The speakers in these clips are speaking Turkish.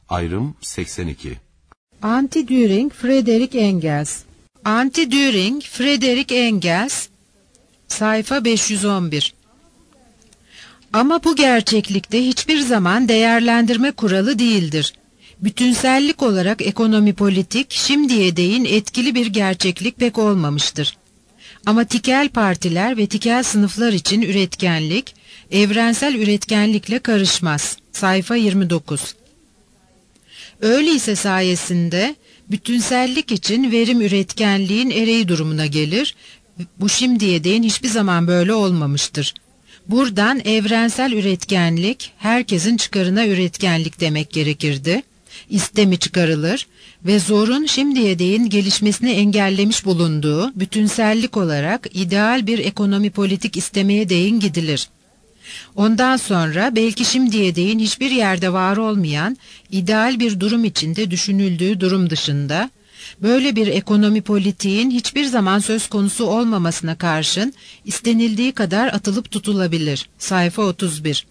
Ayrım 82. Anti-Düring Friedrich Engels. Anti-Düring Friedrich Engels, sayfa 511. Ama bu gerçeklikte hiçbir zaman değerlendirme kuralı değildir. Bütünsellik olarak ekonomi politik şimdiye değin etkili bir gerçeklik pek olmamıştır. Ama tikel partiler ve tikel sınıflar için üretkenlik, evrensel üretkenlikle karışmaz. Sayfa 29. Öyleyse sayesinde bütünsellik için verim üretkenliğin ereği durumuna gelir. Bu şimdiye değin hiçbir zaman böyle olmamıştır. Buradan evrensel üretkenlik, herkesin çıkarına üretkenlik demek gerekirdi. İstemi çıkarılır ve zorun şimdiye değin gelişmesini engellemiş bulunduğu bütünsellik olarak ideal bir ekonomi politik istemeye değin gidilir. Ondan sonra belki şimdiye değin hiçbir yerde var olmayan ideal bir durum içinde düşünüldüğü durum dışında, böyle bir ekonomi politiğin hiçbir zaman söz konusu olmamasına karşın istenildiği kadar atılıp tutulabilir. Sayfa 31.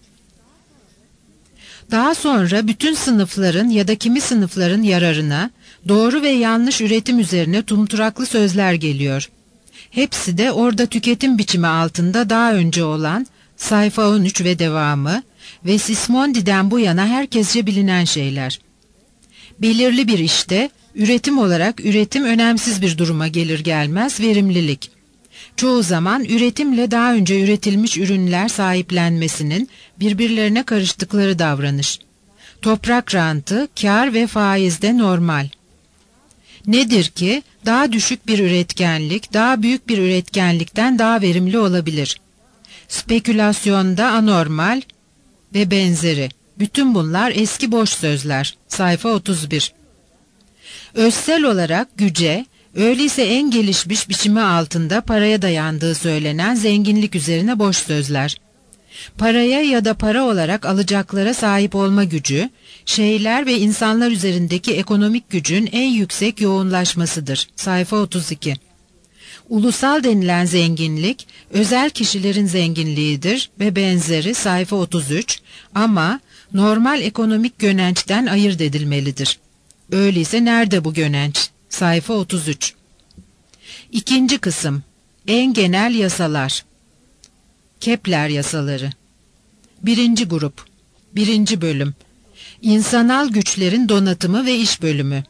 Daha sonra bütün sınıfların ya da kimi sınıfların yararına doğru ve yanlış üretim üzerine tumturaklı sözler geliyor. Hepsi de orada tüketim biçimi altında daha önce olan sayfa 13 ve devamı ve Sismondi'den bu yana herkesce bilinen şeyler. Belirli bir işte üretim olarak üretim önemsiz bir duruma gelir gelmez verimlilik. Çoğu zaman üretimle daha önce üretilmiş ürünler sahiplenmesinin birbirlerine karıştıkları davranış. Toprak rantı, kar ve faizde normal. Nedir ki daha düşük bir üretkenlik daha büyük bir üretkenlikten daha verimli olabilir. Spekülasyonda anormal ve benzeri. Bütün bunlar eski boş sözler. Sayfa 31. Özsel olarak güce, öyleyse en gelişmiş biçimi altında paraya dayandığı söylenen zenginlik üzerine boş sözler. Paraya ya da para olarak alacaklara sahip olma gücü, şeyler ve insanlar üzerindeki ekonomik gücün en yüksek yoğunlaşmasıdır. Sayfa 32. Ulusal denilen zenginlik, özel kişilerin zenginliğidir ve benzeri. Sayfa 33, ama normal ekonomik gönençten ayırt edilmelidir. Öyleyse nerede bu gönenç? Sayfa 33. İkinci kısım, en genel yasalar. Kepler yasaları. Birinci grup, birinci bölüm, İnsanal güçlerin donatımı ve iş bölümü.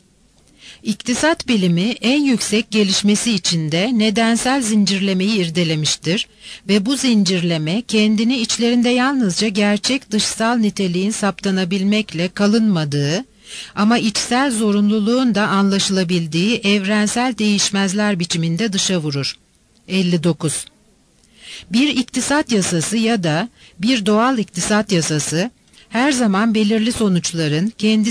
İktisat bilimi en yüksek gelişmesi içinde nedensel zincirlemeyi irdelemiştir ve bu zincirleme kendini içlerinde yalnızca gerçek dışsal niteliğin saptanabilmekle kalınmadığı ama içsel zorunluluğun da anlaşılabildiği evrensel değişmezler biçiminde dışa vurur. 59. Bir iktisat yasası ya da bir doğal iktisat yasası her zaman belirli sonuçların,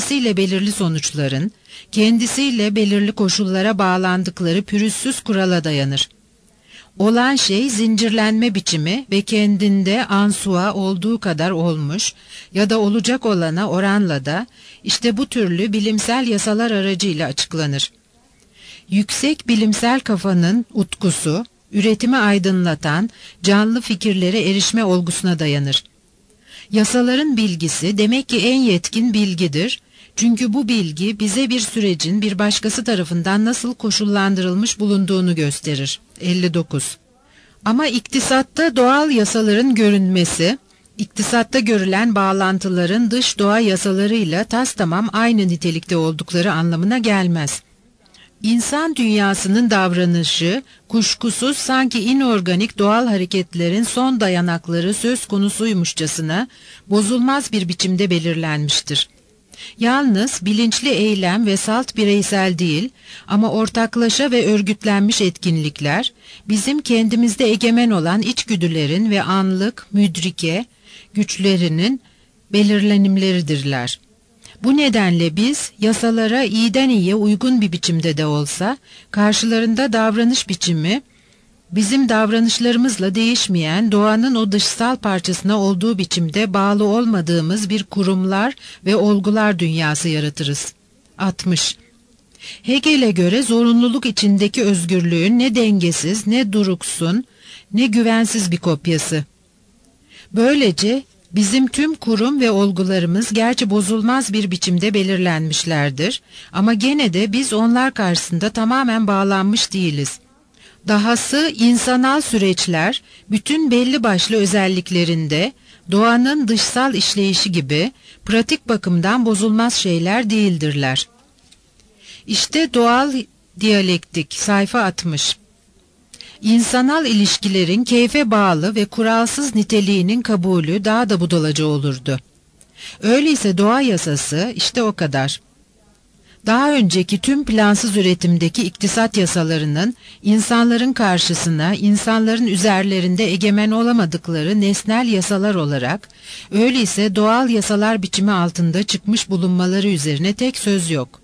kendisiyle belirli koşullara bağlandıkları pürüzsüz kurala dayanır. Olan şey zincirlenme biçimi ve kendinde ansua olduğu kadar olmuş ya da olacak olana oranla da işte bu türlü bilimsel yasalar aracıyla açıklanır. Yüksek bilimsel kafanın utkusu, üretimi aydınlatan, canlı fikirlere erişme olgusuna dayanır. Yasaların bilgisi demek ki en yetkin bilgidir. Çünkü bu bilgi bize bir sürecin bir başkası tarafından nasıl koşullandırılmış bulunduğunu gösterir. 59. Ama iktisatta doğal yasaların görünmesi, iktisatta görülen bağlantıların dış doğa yasalarıyla tastamam aynı nitelikte oldukları anlamına gelmez. İnsan dünyasının davranışı, kuşkusuz sanki inorganik doğal hareketlerin son dayanakları söz konusuymuşçasına bozulmaz bir biçimde belirlenmiştir. Yalnız bilinçli eylem ve salt bireysel değil ama ortaklaşa ve örgütlenmiş etkinlikler, bizim kendimizde egemen olan içgüdülerin ve anlık, müdrike, güçlerinin belirlenimleridirler. Bu nedenle biz yasalara iyiden iyiye uygun bir biçimde de olsa, karşılarında davranış biçimi, bizim davranışlarımızla değişmeyen doğanın o dışsal parçasına olduğu biçimde bağlı olmadığımız bir kurumlar ve olgular dünyası yaratırız. 60. Hegel'e göre zorunluluk içindeki özgürlüğün ne dengesiz, ne duruksun, ne güvensiz bir kopyası. Böylece Bizim tüm kurum ve olgularımız gerçi bozulmaz bir biçimde belirlenmişlerdir ama gene de biz onlar karşısında tamamen bağlanmış değiliz. Dahası insanal süreçler bütün belli başlı özelliklerinde doğanın dışsal işleyişi gibi pratik bakımdan bozulmaz şeyler değildirler. İşte doğal diyalektik, sayfa 60. İnsanal ilişkilerin keyfe bağlı ve kuralsız niteliğinin kabulü daha da budalaca olurdu. Öyleyse doğa yasası işte o kadar. Daha önceki tüm plansız üretimdeki iktisat yasalarının insanların karşısına, insanların üzerlerinde egemen olamadıkları nesnel yasalar olarak, öyleyse doğal yasalar biçimi altında çıkmış bulunmaları üzerine tek söz yok.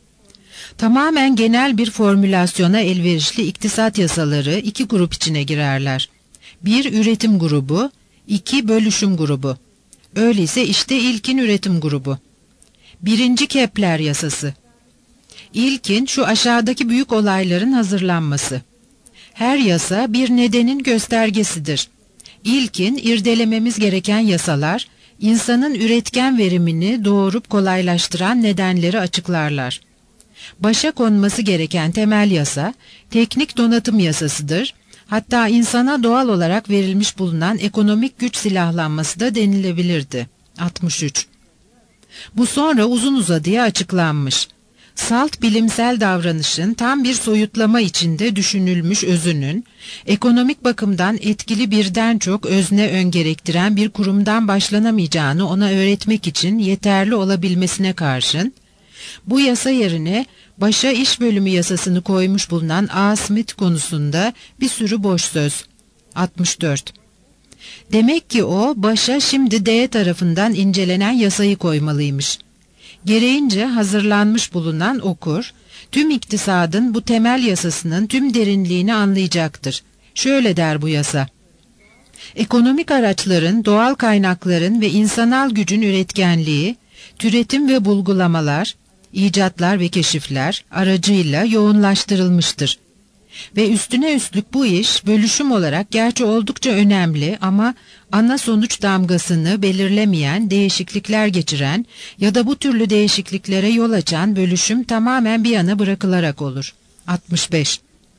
Tamamen genel bir formülasyona elverişli iktisat yasaları iki grup içine girerler. Bir üretim grubu, iki bölüşüm grubu. Öyleyse işte ilkin üretim grubu. Birinci Kepler yasası. İlkin şu aşağıdaki büyük olayların hazırlanması. Her yasa bir nedenin göstergesidir. İlkin irdelememiz gereken yasalar, insanın üretken verimini doğurup kolaylaştıran nedenleri açıklarlar. Başa konması gereken temel yasa, teknik donatım yasasıdır. Hatta insana doğal olarak verilmiş bulunan ekonomik güç silahlanması da denilebilirdi. 63. Bu sonra uzun uzadıya açıklanmış. Salt bilimsel davranışın tam bir soyutlama içinde düşünülmüş özünün, ekonomik bakımdan etkili birden çok özne ön gerektiren bir kurumdan başlanamayacağını ona öğretmek için yeterli olabilmesine karşın, bu yasa yerine başa iş bölümü yasasını koymuş bulunan A. Smith konusunda bir sürü boş söz. 64. Demek ki o başa şimdi D tarafından incelenen yasayı koymalıymış. Gereğince hazırlanmış bulunan okur, tüm iktisadın bu temel yasasının tüm derinliğini anlayacaktır. Şöyle der bu yasa: ekonomik araçların, doğal kaynakların ve insanal gücün üretkenliği, türetim ve bulgulamalar, icatlar ve keşifler aracıyla yoğunlaştırılmıştır. Ve üstüne üstlük bu iş bölüşüm olarak gerçi oldukça önemli ama ana sonuç damgasını belirlemeyen değişiklikler geçiren ya da bu türlü değişikliklere yol açan bölüşüm tamamen bir yana bırakılarak olur. 65.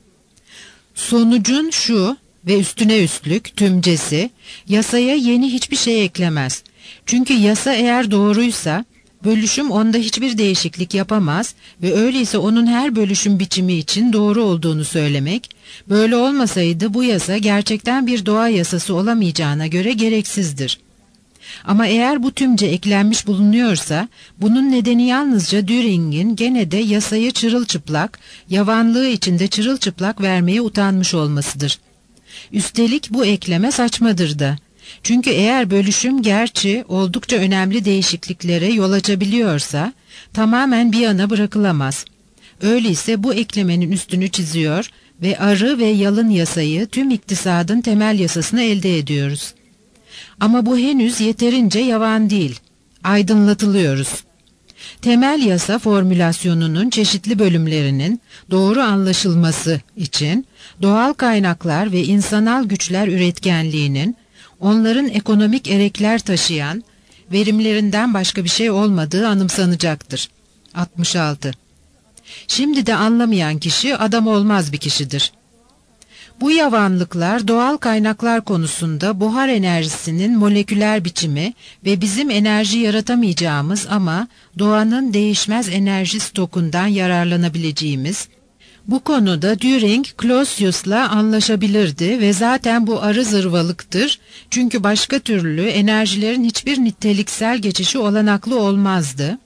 Sonucun şu ve üstüne üstlük tümcesi yasaya yeni hiçbir şey eklemez. Çünkü yasa eğer doğruysa bölüşüm onda hiçbir değişiklik yapamaz ve öyleyse onun her bölüşüm biçimi için doğru olduğunu söylemek, böyle olmasaydı bu yasa gerçekten bir doğa yasası olamayacağına göre gereksizdir. Ama eğer bu tümce eklenmiş bulunuyorsa, bunun nedeni yalnızca Düring'in gene de yasayı çırılçıplak, yavanlığı içinde çırılçıplak vermeye utanmış olmasıdır. Üstelik bu ekleme saçmadır da. Çünkü eğer bölüşüm gerçi oldukça önemli değişikliklere yol açabiliyorsa, tamamen bir yana bırakılamaz. Öyleyse bu eklemenin üstünü çiziyor ve arı ve yalın yasayı tüm iktisadın temel yasasını elde ediyoruz. Ama bu henüz yeterince yavan değil. Aydınlatılıyoruz. Temel yasa formülasyonunun çeşitli bölümlerinin doğru anlaşılması için doğal kaynaklar ve insanal güçler üretkenliğinin onların ekonomik erekler taşıyan verimlerinden başka bir şey olmadığı anımsanacaktır. 66. Şimdi de anlamayan kişi adam olmaz bir kişidir. Bu yavanlıklar doğal kaynaklar konusunda buhar enerjisinin moleküler biçimi ve bizim enerji yaratamayacağımız ama doğanın değişmez enerji stokundan yararlanabileceğimiz, bu konuda Düring, Clausius'la anlaşabilirdi ve zaten bu arı zırvalıktır çünkü başka türlü enerjilerin hiçbir niteliksel geçişi olanaklı olmazdı.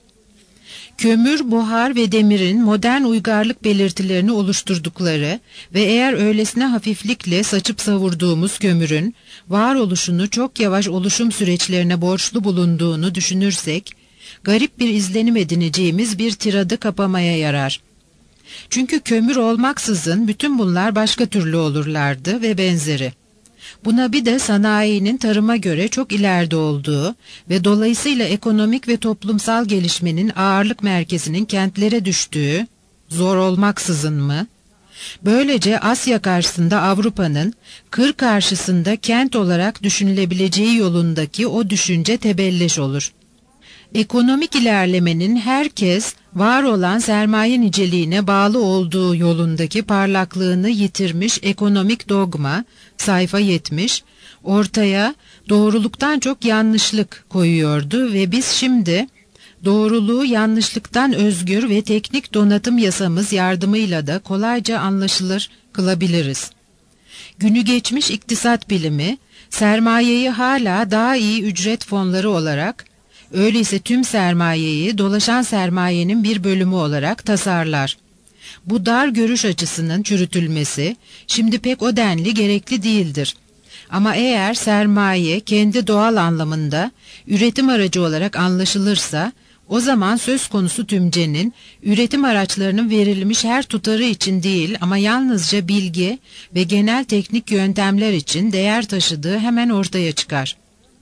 Kömür, buhar ve demirin modern uygarlık belirtilerini oluşturdukları ve eğer öylesine hafiflikle saçıp savurduğumuz kömürün varoluşunu çok yavaş oluşum süreçlerine borçlu bulunduğunu düşünürsek, garip bir izlenim edineceğimiz bir tiradı kapamaya yarar. Çünkü kömür olmaksızın bütün bunlar başka türlü olurlardı ve benzeri. Buna bir de sanayinin tarıma göre çok ileride olduğu ve dolayısıyla ekonomik ve toplumsal gelişmenin ağırlık merkezinin kentlere düştüğü, zor olmaksızın mı, Böylece Asya karşısında Avrupa'nın, kır karşısında kent olarak düşünülebileceği yolundaki o düşünce tebelleş olur. Ekonomik ilerlemenin herkes var olan sermaye niceliğine bağlı olduğu yolundaki parlaklığını yitirmiş ekonomik dogma, sayfa 70, ortaya doğruluktan çok yanlışlık koyuyordu ve biz şimdi doğruluğu yanlışlıktan özgür ve teknik donatım yasamız yardımıyla da kolayca anlaşılır kılabiliriz. Günü geçmiş iktisat bilimi, sermayeyi hala daha iyi ücret fonları olarak, öyleyse tüm sermayeyi dolaşan sermayenin bir bölümü olarak tasarlar. Bu dar görüş açısının çürütülmesi şimdi pek o denli gerekli değildir. Ama eğer sermaye kendi doğal anlamında üretim aracı olarak anlaşılırsa, o zaman söz konusu tümcenin üretim araçlarının verilmiş her tutarı için değil ama yalnızca bilgi ve genel teknik yöntemler için değer taşıdığı hemen ortaya çıkar.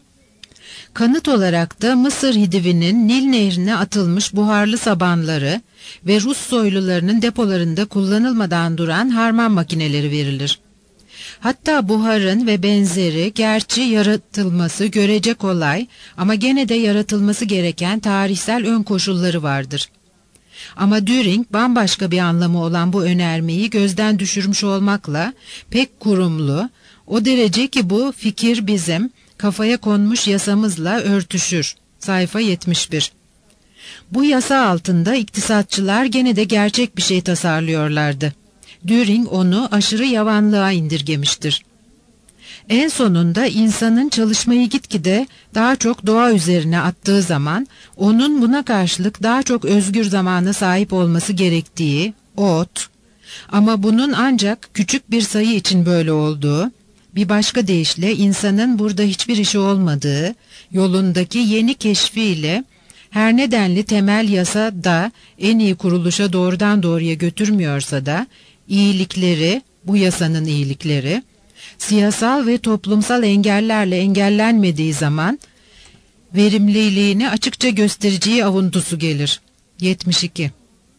Kanıt olarak da Mısır Hidivi'nin Nil Nehri'ne atılmış buharlı sabanları ve Rus soylularının depolarında kullanılmadan duran harman makineleri verilir. Hatta buharın ve benzeri gerçi yaratılması görece kolay ama gene de yaratılması gereken tarihsel ön koşulları vardır. Ama Düring bambaşka bir anlamı olan bu önermeyi gözden düşürmüş olmakla pek kurumlu, o derece ki bu fikir bizim kafaya konmuş yasamızla örtüşür. Sayfa 71. Bu yasa altında iktisatçılar gene de gerçek bir şey tasarlıyorlardı. Düring onu aşırı yavanlığa indirgemiştir. En sonunda insanın çalışmayı gitgide daha çok doğa üzerine attığı zaman, onun buna karşılık daha çok özgür zamana sahip olması gerektiği, ot, ama bunun ancak küçük bir sayı için böyle olduğu, bir başka deyişle insanın burada hiçbir işi olmadığı yolundaki yeni keşfiyle, her nedenli temel yasa da en iyi kuruluşa doğrudan doğruya götürmüyorsa da, iyilikleri, bu yasanın iyilikleri, siyasal ve toplumsal engellerle engellenmediği zaman, verimliliğini açıkça göstereceği avuntusu gelir. 72.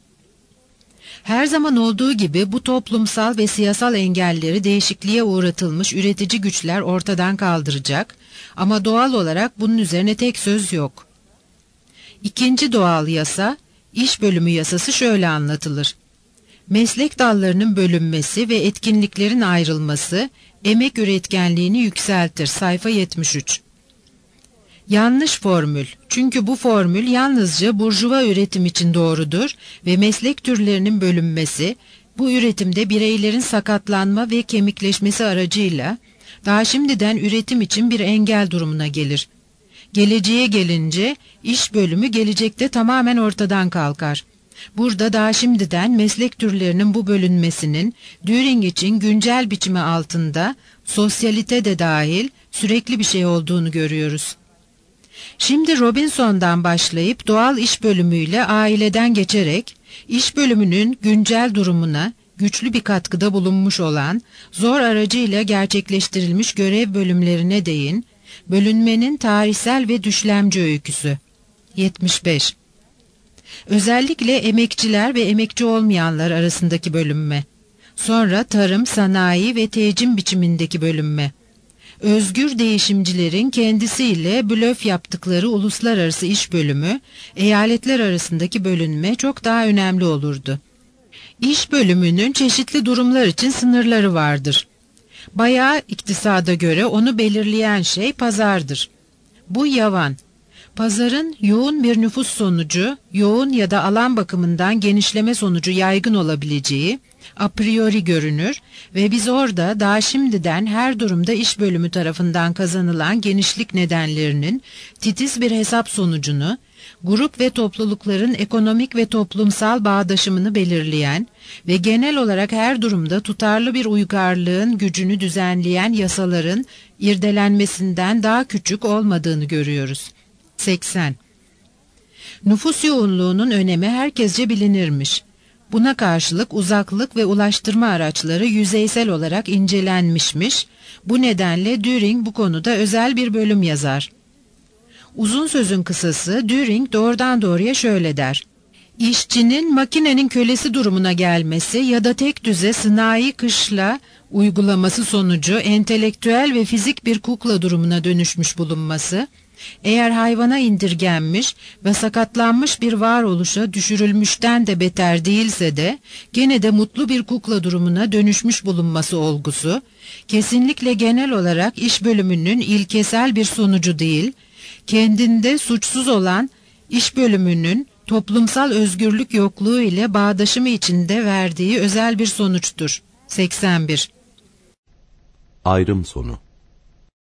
Her zaman olduğu gibi bu toplumsal ve siyasal engelleri değişikliğe uğratılmış üretici güçler ortadan kaldıracak ama doğal olarak bunun üzerine tek söz yok. İkinci doğal yasa, iş bölümü yasası şöyle anlatılır. Meslek dallarının bölünmesi ve etkinliklerin ayrılması emek üretkenliğini yükseltir. Sayfa 73. Yanlış formül. Çünkü bu formül yalnızca burjuva üretim için doğrudur ve meslek türlerinin bölünmesi, bu üretimde bireylerin sakatlanma ve kemikleşmesi aracıyla daha şimdiden üretim için bir engel durumuna gelir. Geleceğe gelince iş bölümü gelecekte tamamen ortadan kalkar. Burada daha şimdiden meslek türlerinin bu bölünmesinin Düring için güncel biçimi altında sosyalite de dahil sürekli bir şey olduğunu görüyoruz. Şimdi Robinson'dan başlayıp doğal iş bölümüyle aileden geçerek iş bölümünün güncel durumuna güçlü bir katkıda bulunmuş olan zor aracıyla gerçekleştirilmiş görev bölümlerine değin, bölünmenin tarihsel ve düşlemci öyküsü. 75. Özellikle emekçiler ve emekçi olmayanlar arasındaki bölünme. Sonra tarım, sanayi ve tecim biçimindeki bölünme. Özgür değişimcilerin kendisiyle blöf yaptıkları uluslararası iş bölümü, eyaletler arasındaki bölünme çok daha önemli olurdu. İş bölümünün çeşitli durumlar için sınırları vardır. Bayağı iktisada göre onu belirleyen şey pazardır. Bu yavan. Pazarın yoğun bir nüfus sonucu, yoğun ya da alan bakımından genişleme sonucu yaygın olabileceği a priori görünür ve biz orada daha şimdiden her durumda iş bölümü tarafından kazanılan genişlik nedenlerinin titiz bir hesap sonucunu, grup ve toplulukların ekonomik ve toplumsal bağdaşımını belirleyen ve genel olarak her durumda tutarlı bir uygarlığın gücünü düzenleyen yasaların irdelenmesinden daha küçük olmadığını görüyoruz. 80. Nüfus yoğunluğunun önemi herkesce bilinirmiş. Buna karşılık uzaklık ve ulaştırma araçları yüzeysel olarak incelenmişmiş. Bu nedenle Düring bu konuda özel bir bölüm yazar. Uzun sözün kısası Düring doğrudan doğruya şöyle der. İşçinin makinenin kölesi durumuna gelmesi ya da tek düze sınai kışla uygulaması sonucu entelektüel ve fizik bir kukla durumuna dönüşmüş bulunması, eğer hayvana indirgenmiş ve sakatlanmış bir varoluşa düşürülmüşten de beter değilse de gene de mutlu bir kukla durumuna dönüşmüş bulunması olgusu, kesinlikle genel olarak iş bölümünün ilkesel bir sonucu değil, kendinde suçsuz olan iş bölümünün toplumsal özgürlük yokluğu ile bağdaşımı içinde verdiği özel bir sonuçtur. 81. Ayrım sonu.